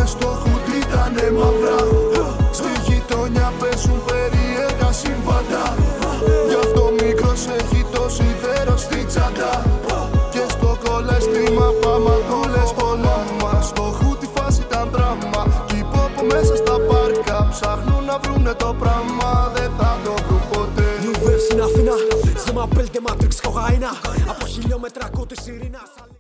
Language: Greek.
Στο χούτι ήτανε μαύρα. Στη γειτονιά παίζουν περίεργα συμβάντα. Γι' αυτό μικρός έχει το σιδέρο στη τσάντα. Και στο κολέστημα πάμα του λες πολέμα. Στο χούτι φάση ήταν δράμα. Κι οι πόπο μέσα στα πάρκα ψάχνουν να βρουνε το πράμα. Δεν θα το βρουν ποτέ. New Wave στην Αθήνα, σε μαπέλ και Matrix κοκαίνα. Από χιλιόμετρα ακούω τη σιρήνα.